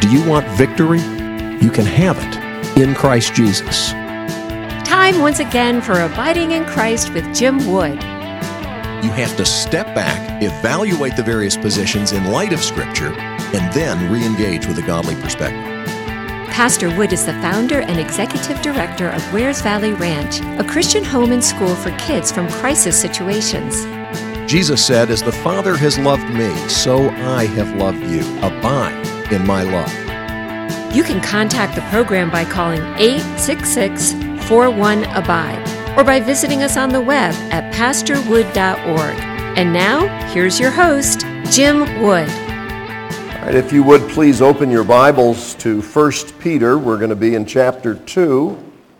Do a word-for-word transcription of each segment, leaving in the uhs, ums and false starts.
Do you want victory? You can have it in Christ Jesus. Time once again for Abiding in Christ with Jim Wood. You have to step back, evaluate the various positions in light of Scripture, and then re-engage with a godly perspective. Pastor Wood is the founder and executive director of Wares Valley Ranch, a Christian home and school for kids from crisis situations. Jesus said, "As the Father has loved me, so I have loved you. Abide in my love." You can contact the program by calling eight six six, four one, ABIDE or by visiting us on the web at pastor wood dot org. And now, here's your host, Jim Wood. All right, if you would please open your Bibles to First Peter. We're going to be in chapter two.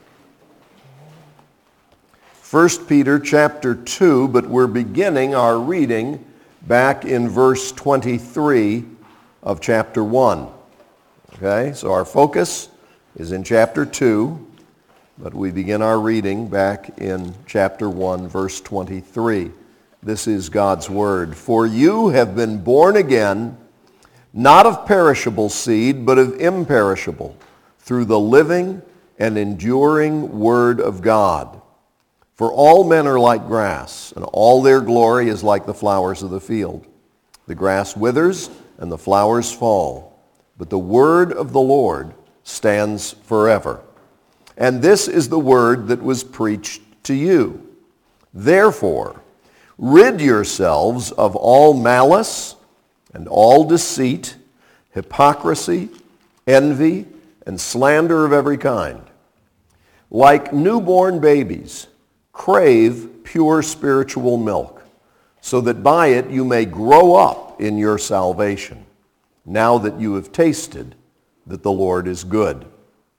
First Peter chapter two, but we're beginning our reading back in verse twenty-three of chapter one. Okay, so our focus is in chapter two, but we begin our reading back in chapter one, verse twenty-three. This is God's word. "For you have been born again, not of perishable seed, but of imperishable, through the living and enduring word of God. For all men are like grass, and all their glory is like the flowers of the field. The grass withers, and the flowers fall, but the word of the Lord stands forever. And this is the word that was preached to you. Therefore, rid yourselves of all malice and all deceit, hypocrisy, envy, and slander of every kind. Like newborn babies, crave pure spiritual milk, so that by it you may grow up in your salvation, now that you have tasted that the Lord is good.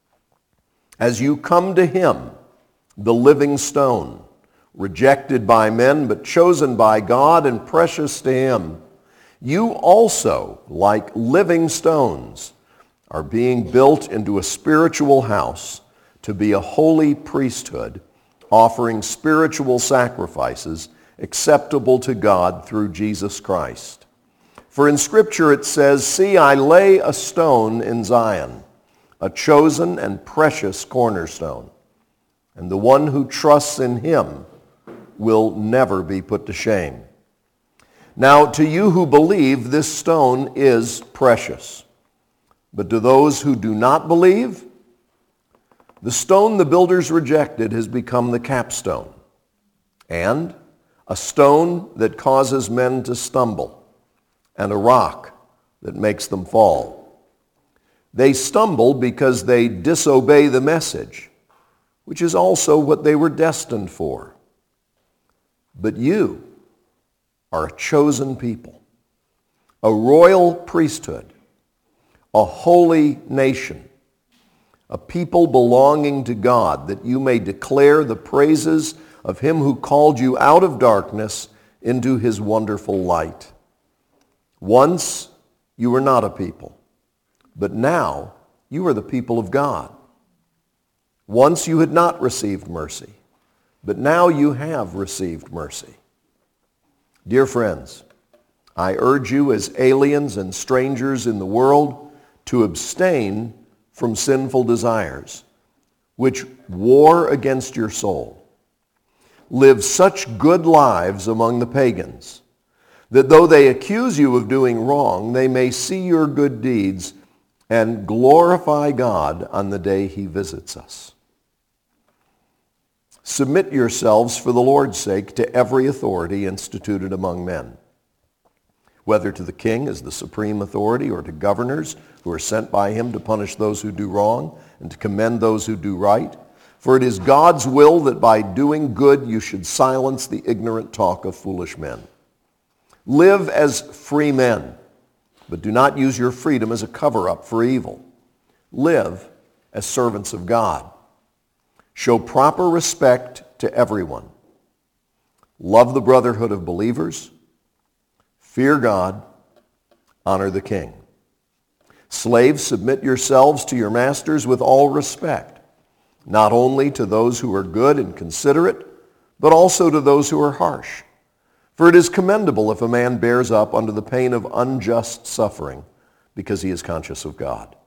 As you come to him, the living stone, rejected by men but chosen by God and precious to him, you also, like living stones, are being built into a spiritual house to be a holy priesthood, offering spiritual sacrifices acceptable to God through Jesus Christ. For in Scripture it says, 'See, I lay a stone in Zion, a chosen and precious cornerstone, and the one who trusts in him will never be put to shame.' Now to you who believe, this stone is precious. But to those who do not believe, the stone the builders rejected has become the capstone, and a stone that causes men to stumble, and a rock that makes them fall. They stumble because they disobey the message, which is also what they were destined for. But you are a chosen people, a royal priesthood, a holy nation, a people belonging to God, that you may declare the praises of him who called you out of darkness into his wonderful light. Once you were not a people, but now you are the people of God. Once you had not received mercy, but now you have received mercy. Dear friends, I urge you as aliens and strangers in the world to abstain from sinful desires, which war against your soul. Live such good lives among the pagans, that though they accuse you of doing wrong, they may see your good deeds and glorify God on the day he visits us. Submit yourselves for the Lord's sake to every authority instituted among men, whether to the king as the supreme authority or to governors who are sent by him to punish those who do wrong and to commend those who do right. For it is God's will that by doing good you should silence the ignorant talk of foolish men. Live as free men, but do not use your freedom as a cover-up for evil. Live as servants of God. Show proper respect to everyone. Love the brotherhood of believers. Fear God. Honor the king. Slaves, submit yourselves to your masters with all respect, not only to those who are good and considerate, but also to those who are harsh. For it is commendable if a man bears up under the pain of unjust suffering, because he is conscious of God.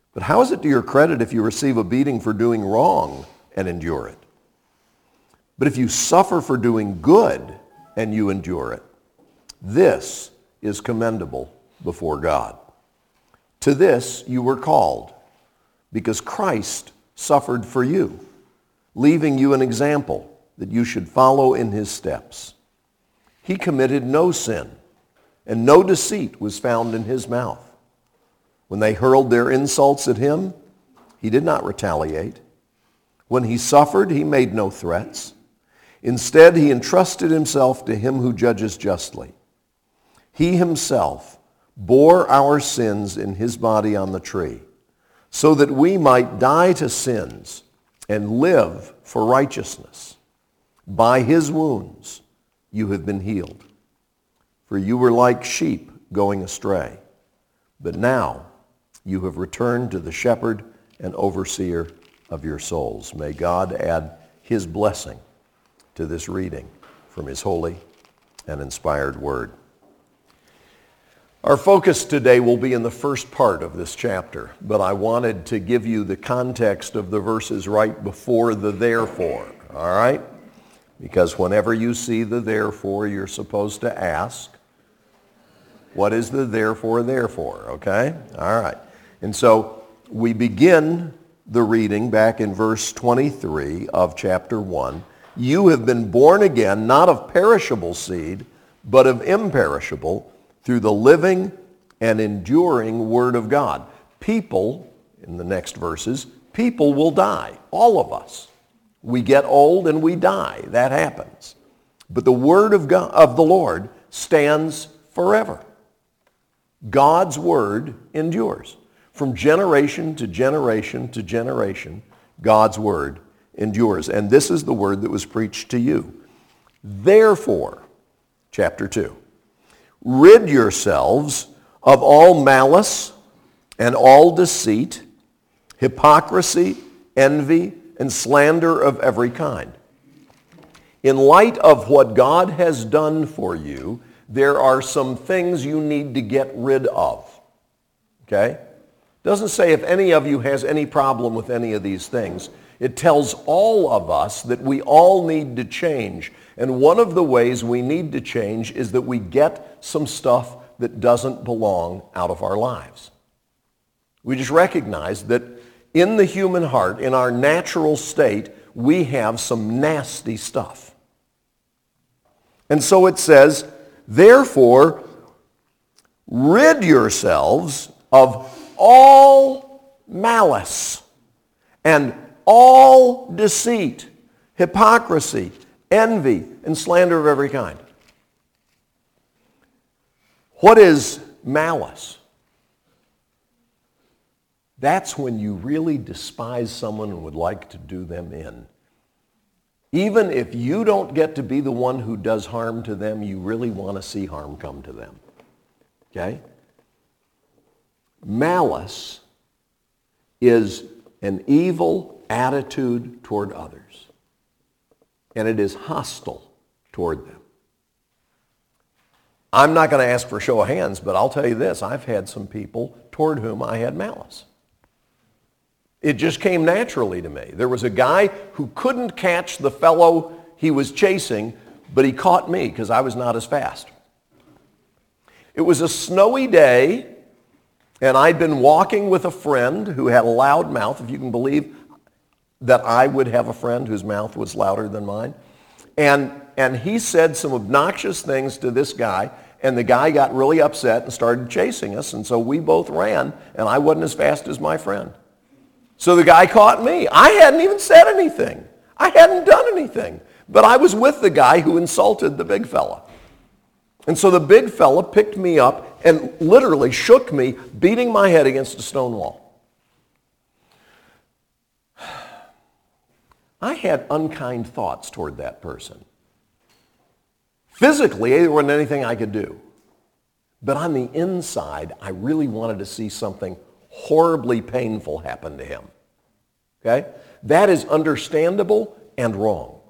But how is it to your credit if you receive a beating for doing wrong and endure it? But if you suffer for doing good and you endure it, this is commendable before God. To this you were called, because Christ suffered for you, leaving you an example that you should follow in his steps. He committed no sin, and no deceit was found in his mouth. When they hurled their insults at him, he did not retaliate. When he suffered, he made no threats. Instead, he entrusted himself to him who judges justly. He himself bore our sins in his body on the tree, so that we might die to sins and live for righteousness. By his wounds you have been healed. For you were like sheep going astray, but now you have returned to the shepherd and overseer of your souls. May God add his blessing to this reading from his holy and inspired word. Our focus today will be in the first part of this chapter, but I wanted to give you the context of the verses right before the therefore, all right? Because whenever you see the therefore, you're supposed to ask, what is the therefore, therefore, okay? All right. And so we begin the reading back in verse twenty-three of chapter one. You have been born again, not of perishable seed, but of imperishable, through the living and enduring Word of God. People, in the next verses, people will die, all of us. We get old and we die. That happens. But the Word of God, of the Lord stands forever. God's Word endures. From generation to generation to generation, God's Word endures. And this is the word that was preached to you. Therefore, chapter two, rid yourselves of all malice and all deceit, hypocrisy, envy, and slander of every kind. In light of what God has done for you, there are some things you need to get rid of. Okay? Doesn't say if any of you has any problem with any of these things. It tells all of us that we all need to change. And one of the ways we need to change is that we get some stuff that doesn't belong out of our lives. We just recognize that in the human heart, in our natural state, we have some nasty stuff. And so it says, therefore, rid yourselves of all malice and all deceit, hypocrisy, envy, and slander of every kind. What is malice? That's when you really despise someone and would like to do them in. Even if you don't get to be the one who does harm to them, you really want to see harm come to them. Okay? Malice is an evil attitude toward others, and it is hostile toward them. I'm not going to ask for a show of hands, but I'll tell you this. I've had some people toward whom I had malice. It just came naturally to me. There was a guy who couldn't catch the fellow he was chasing, but he caught me because I was not as fast. It was a snowy day, and I'd been walking with a friend who had a loud mouth, if you can believe that I would have a friend whose mouth was louder than mine. And, and he said some obnoxious things to this guy, and the guy got really upset and started chasing us, and so we both ran, and I wasn't as fast as my friend. So the guy caught me. I hadn't even said anything. I hadn't done anything. But I was with the guy who insulted the big fella. And so the big fella picked me up and literally shook me, beating my head against a stone wall. I had unkind thoughts toward that person. Physically, there wasn't anything I could do. But on the inside, I really wanted to see something horribly painful happen to him. Okay? That is understandable and wrong.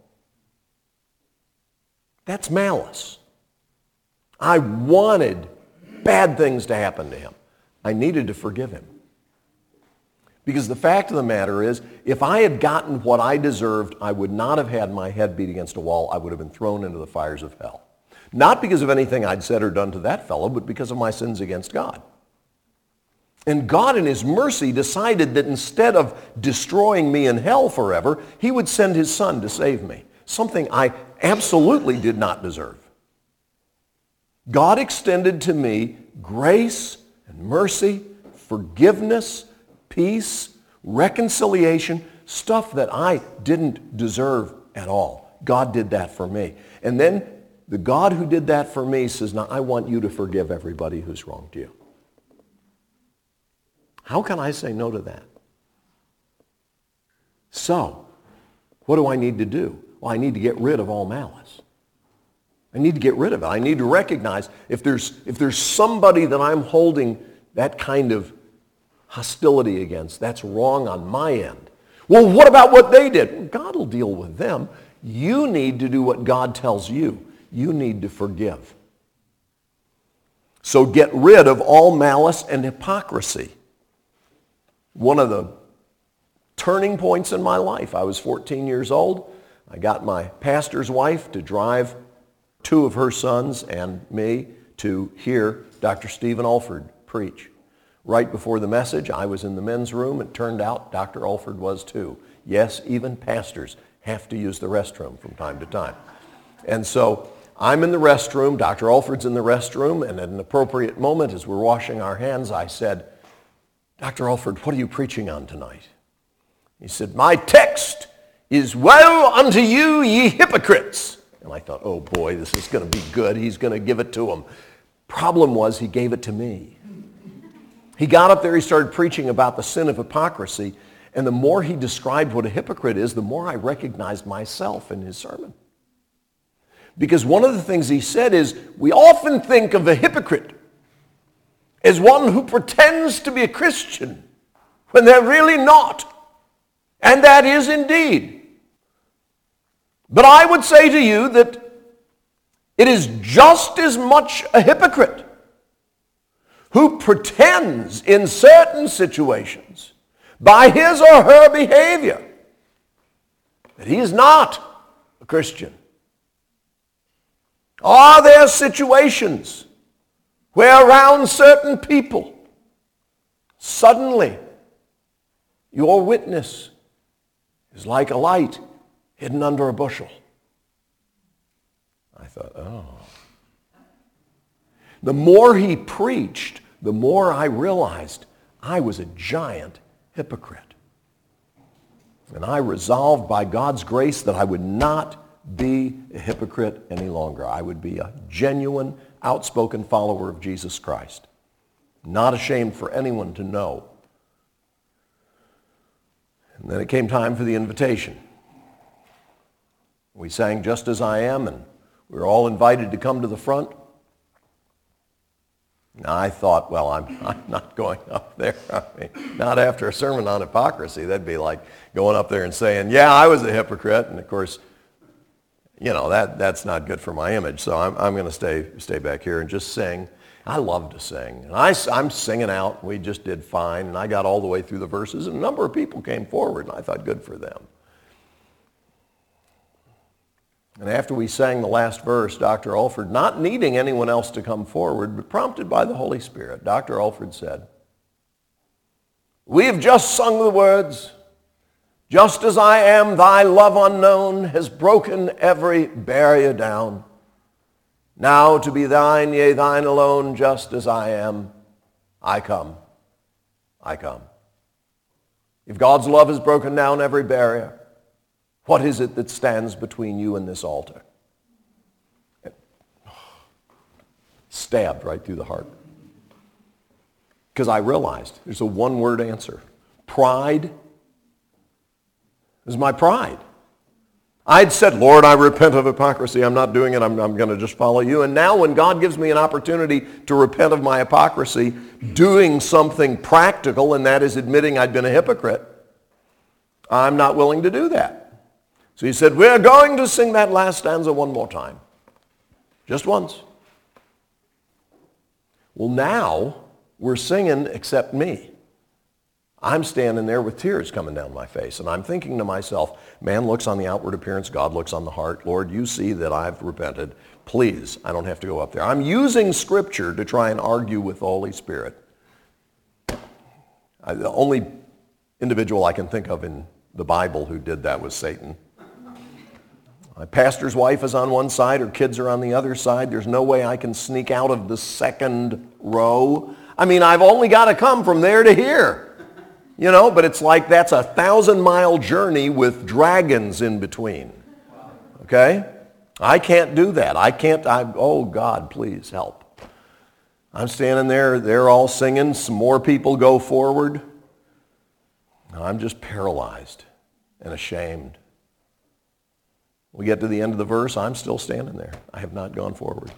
That's malice. I wanted bad things to happen to him. I needed to forgive him. Because the fact of the matter is, if I had gotten what I deserved, I would not have had my head beat against a wall. I would have been thrown into the fires of hell. Not because of anything I'd said or done to that fellow, but because of my sins against God. And God in his mercy decided that instead of destroying me in hell forever, he would send his son to save me. Something I absolutely did not deserve. God extended to me grace and mercy, forgiveness, peace, reconciliation, stuff that I didn't deserve at all. God did that for me. And then the God who did that for me says, now I want you to forgive everybody who's wronged you. How can I say no to that? So, what do I need to do? Well, I need to get rid of all malice. I need to get rid of it. I need to recognize if there's, if there's somebody that I'm holding that kind of hostility against, that's wrong on my end. Well, what about what they did? God will deal with them. You need to do what God tells you. You need to forgive. So get rid of all malice and hypocrisy. One of the turning points in my life, I was fourteen years old. I got my pastor's wife to drive two of her sons and me to hear Doctor Stephen Alford preach. Right before the message, I was in the men's room. It turned out Doctor Alford was too. Yes, even pastors have to use the restroom from time to time. And so I'm in the restroom, Doctor Alford's in the restroom, and at an appropriate moment as we're washing our hands, I said, Doctor Alford, what are you preaching on tonight? He said, my text is, woe unto you, ye hypocrites. And I thought, oh boy, this is going to be good. He's going to give it to them. Problem was, he gave it to me. He got up there, he started preaching about the sin of hypocrisy, and the more he described what a hypocrite is, the more I recognized myself in his sermon. Because one of the things he said is, we often think of a hypocrite as one who pretends to be a Christian when they're really not. And that is indeed. But I would say to you that it is just as much a hypocrite who pretends in certain situations by his or her behavior that he is not a Christian. Are there situations where around certain people, suddenly your witness is like a light hidden under a bushel? I thought, oh. The more he preached, the more I realized I was a giant hypocrite. And I resolved by God's grace that I would not be a hypocrite any longer. I would be a genuine, outspoken follower of Jesus Christ. Not ashamed for anyone to know. And then it came time for the invitation. We sang Just As I Am, and we were all invited to come to the front. Now I thought, well, I'm, I'm not going up there. I mean, not after a sermon on hypocrisy. That'd be like going up there and saying, yeah, I was a hypocrite. And of course, you know, that, that's not good for my image. So I'm, I'm going to stay stay back here and just sing. I love to sing. And I, I'm singing out. We just did fine. And I got all the way through the verses. And a number of people came forward. And I thought, good for them. And after we sang the last verse, Doctor Alford, not needing anyone else to come forward, but prompted by the Holy Spirit, Doctor Alford said, we have just sung the words, just as I am, thy love unknown has broken every barrier down. Now to be thine, yea, thine alone, just as I am, I come, I come. If God's love has broken down every barrier, what is it that stands between you and this altar? Stabbed right through the heart. Because I realized there's a one-word answer. Pride. It was my pride. I'd said, Lord, I repent of hypocrisy. I'm not doing it. I'm, I'm going to just follow you. And now when God gives me an opportunity to repent of my hypocrisy, doing something practical, and that is admitting I'd been a hypocrite, I'm not willing to do that. So he said, we're going to sing that last stanza one more time. Just once. Well, now we're singing Except Me. I'm standing there with tears coming down my face, and I'm thinking to myself, man looks on the outward appearance, God looks on the heart. Lord, you see that I've repented. Please, I don't have to go up there. I'm using Scripture to try and argue with the Holy Spirit. I, the only individual I can think of in the Bible who did that was Satan. My pastor's wife is on one side, her kids are on the other side. There's no way I can sneak out of the second row. I mean, I've only got to come from there to here. You know, but it's like that's a thousand-mile journey with dragons in between. Okay? I can't do that. I can't, I, oh God, please help. I'm standing there, they're all singing, some more people go forward. I'm just paralyzed and ashamed. We get to the end of the verse, I'm still standing there. I have not gone forward.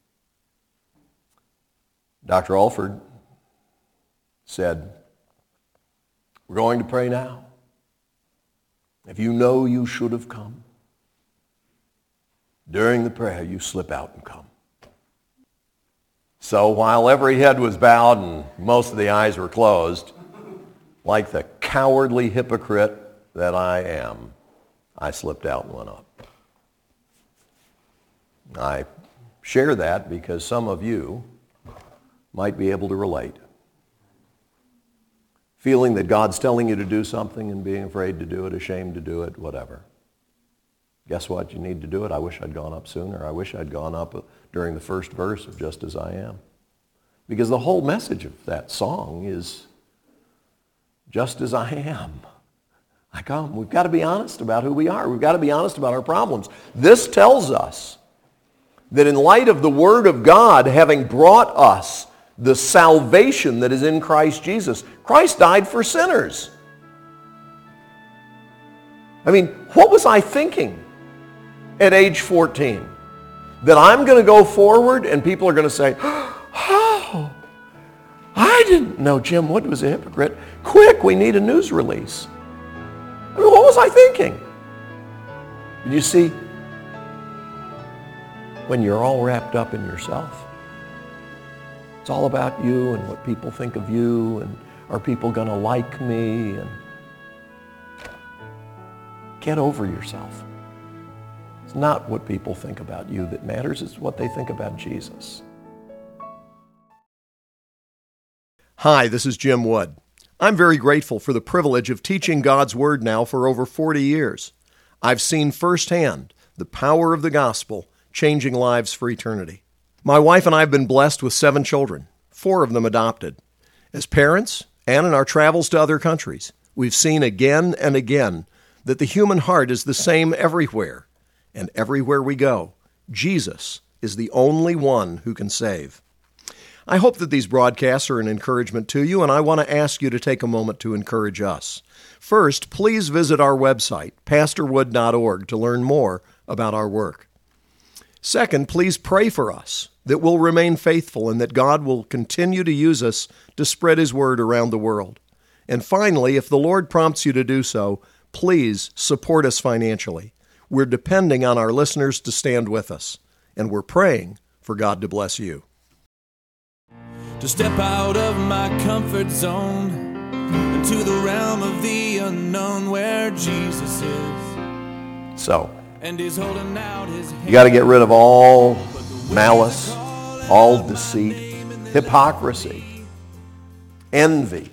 Doctor Alford said, we're going to pray now. If you know you should have come, during the prayer you slip out and come. So while every head was bowed and most of the eyes were closed, like the cowardly hypocrite that I am, I slipped out and went up. I share that because some of you might be able to relate. Feeling that God's telling you to do something and being afraid to do it, ashamed to do it, whatever. Guess what? You need to do it. I wish I'd gone up sooner. I wish I'd gone up during the first verse of Just As I Am. Because the whole message of that song is just as I am. I come. We've got to be honest about who we are. We've got to be honest about our problems. This tells us that in light of the Word of God having brought us the salvation that is in Christ Jesus, Christ died for sinners. I mean, what was I thinking at age fourteen? That I'm going to go forward and people are going to say, oh, I didn't know Jim Wood was a hypocrite. Quick, we need a news release. I mean, what was I thinking? Did you see? When you're all wrapped up in yourself, it's all about you and what people think of you, and are people going to like me? And get over yourself. It's not what people think about you that matters. It's what they think about Jesus. Hi, this is Jim Wood. I'm very grateful for the privilege of teaching God's Word now for over forty years. I've seen firsthand the power of the gospel changing lives for eternity. My wife and I have been blessed with seven children, four of them adopted. As parents, and in our travels to other countries, we've seen again and again that the human heart is the same everywhere. And everywhere we go, Jesus is the only one who can save. I hope that these broadcasts are an encouragement to you, and I want to ask you to take a moment to encourage us. First, please visit our website, pastor wood dot org, to learn more about our work. Second, please pray for us that we'll remain faithful and that God will continue to use us to spread His Word around the world. And finally, if the Lord prompts you to do so, please support us financially. We're depending on our listeners to stand with us, and we're praying for God to bless you. To step out of my comfort zone into the realm of the unknown where Jesus is. So, And he's holding out his hand. you got to get rid of all malice, all deceit, hypocrisy, envy.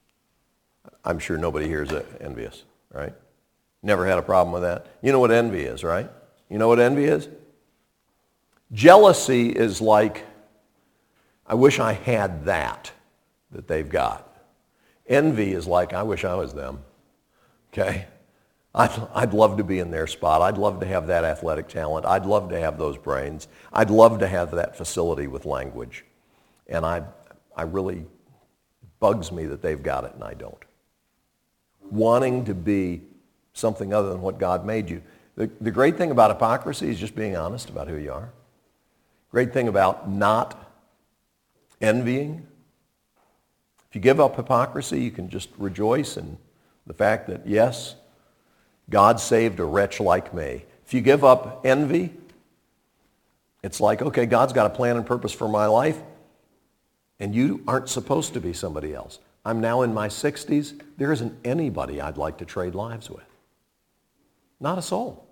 I'm sure nobody here is envious, right? Never had a problem with that. You know what envy is, right? You know what envy is? Jealousy is like, I wish I had that that they've got. Envy is like, I wish I was them. Okay? I'd, I'd love to be in their spot. I'd love to have that athletic talent. I'd love to have those brains. I'd love to have that facility with language. And I, I really, bugs me that they've got it and I don't. Wanting to be something other than what God made you. The, the great thing about hypocrisy is just being honest about who you are. Great thing about not envying. If you give up hypocrisy, you can just rejoice in the fact that, yes, God saved a wretch like me. If you give up envy, it's like, okay, God's got a plan and purpose for my life, and you aren't supposed to be somebody else. I'm now in my sixties. There isn't anybody I'd like to trade lives with. Not a soul.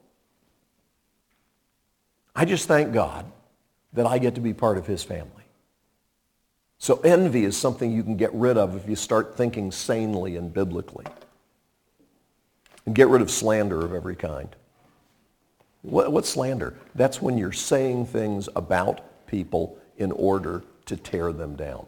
I just thank God that I get to be part of his family. So envy is something you can get rid of if you start thinking sanely and biblically. And get rid of slander of every kind. What, what's slander? That's when you're saying things about people in order to tear them down.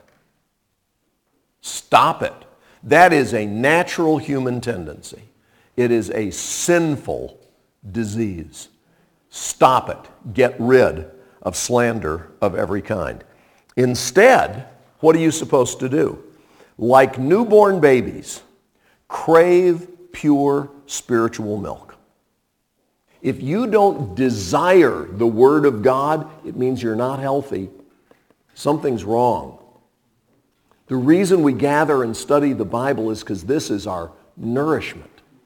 Stop it. That is a natural human tendency. It is a sinful disease. Stop it. Get rid of slander of every kind. Instead, what are you supposed to do? Like newborn babies, crave pure spiritual milk. If you don't desire the Word of God, it means you're not healthy. Something's wrong. The reason we gather and study the Bible is because this is our nourishment.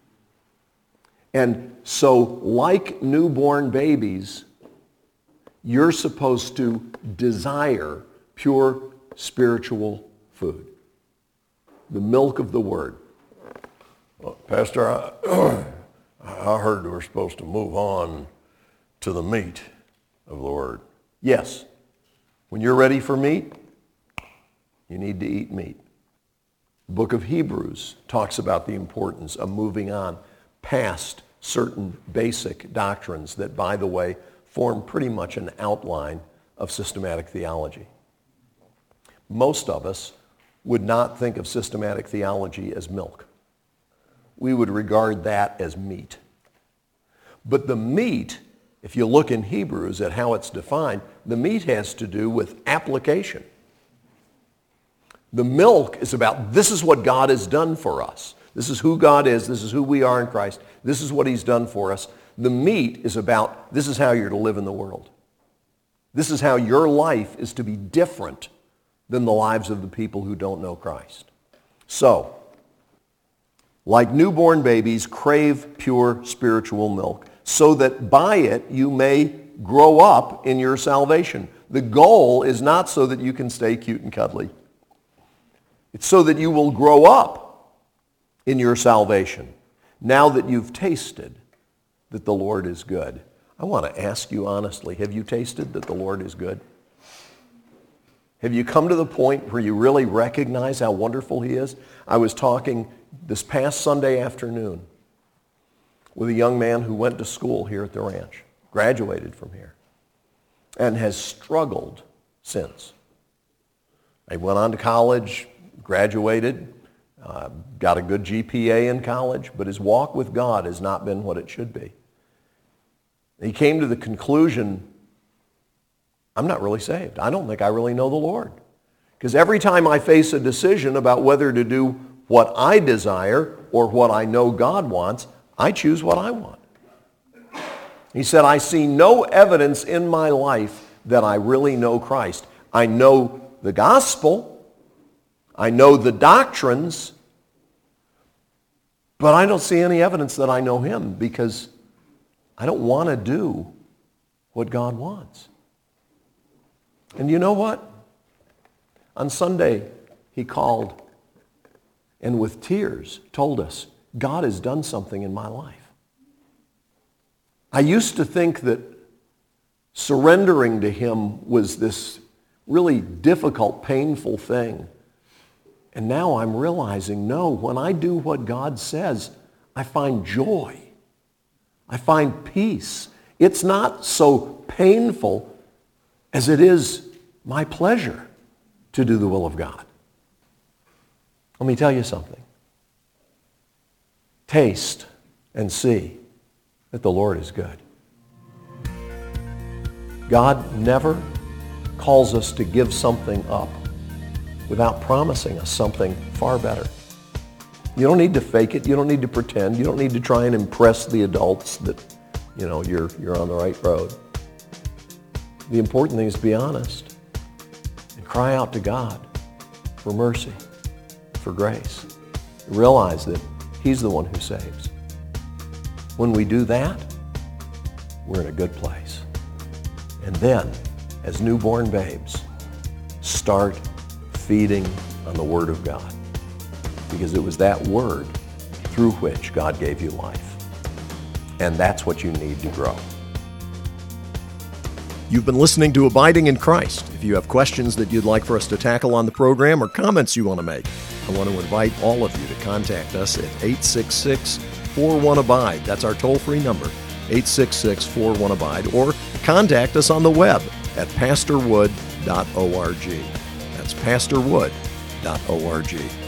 And so, like newborn babies, you're supposed to desire pure spiritual food. The milk of the Word. Well, Pastor, I, I heard we're supposed to move on to the meat of the Word. Yes. When you're ready for meat, you need to eat meat. The book of Hebrews talks about the importance of moving on past certain basic doctrines that, by the way, form pretty much an outline of systematic theology. Most of us would not think of systematic theology as milk. We would regard that as meat. But the meat, if you look in Hebrews at how it's defined, the meat has to do with application. The milk is about, this is what God has done for us. This is who God is. This is who we are in Christ. This is what he's done for us. The meat is about, this is how you're to live in the world. This is how your life is to be different than the lives of the people who don't know Christ. So, like newborn babies, crave pure spiritual milk, so that by it you may grow up in your salvation. The goal is not so that you can stay cute and cuddly. It's so that you will grow up in your salvation, now that you've tasted that the Lord is good. I want to ask you honestly, have you tasted that the Lord is good? Have you come to the point where you really recognize how wonderful he is? I was talking this past Sunday afternoon with a young man who went to school here at the ranch, graduated from here, and has struggled since. He went on to college, graduated, uh, got a good G P A in college, but his walk with God has not been what it should be. He came to the conclusion, I'm not really saved. I don't think I really know the Lord. Because every time I face a decision about whether to do what I desire or what I know God wants, I choose what I want. He said, I see no evidence in my life that I really know Christ. I know the gospel. I know the doctrines. But I don't see any evidence that I know him because I don't want to do what God wants. And you know what? On Sunday, he called and with tears told us, God has done something in my life. I used to think that surrendering to him was this really difficult, painful thing. And now I'm realizing, no, when I do what God says, I find joy. I find peace. It's not so painful as it is my pleasure to do the will of God. Let me tell you something. Taste and see that the Lord is good. God never calls us to give something up without promising us something far better. You don't need to fake it. You don't need to pretend. You don't need to try and impress the adults that, you know, you're, you're on the right road. The important thing is to be honest and cry out to God for mercy, for grace. Realize that he's the one who saves. When we do that, we're in a good place. And then, as newborn babes, start feeding on the Word of God. because it was that word through which God gave you life. And that's what you need to grow. You've been listening to Abiding in Christ. If you have questions that you'd like for us to tackle on the program or comments you want to make, I want to invite all of you to contact us at eight six six, four one, abide. That's our toll-free number, eight six six, four one, abide, or contact us on the web at pastor wood dot org. That's pastor wood dot org.